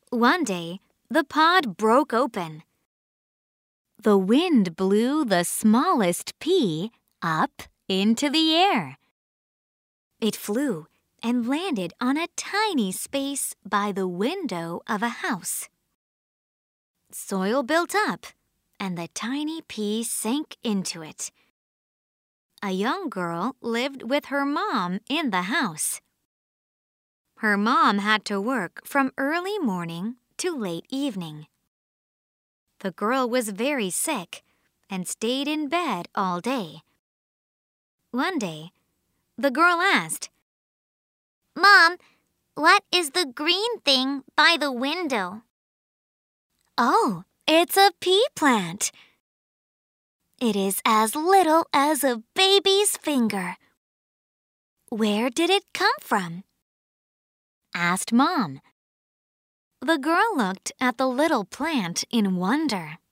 One day, the pod broke open. The wind blew the smallest pea up into the air. It flew and landed on a tiny space by the window of a house. Soil built up, and the tiny pea sank into it. A young girl lived with her mom in the house. Her mom had to work from early morning to late evening. The girl was very sick and stayed in bed all day. One day, the girl asked, "Mom, what is the green thing by the window?" "Oh, it's a pea plant. It is as little as a baby's finger." "Where did it come from?" asked Mom. The girl looked at the little plant in wonder.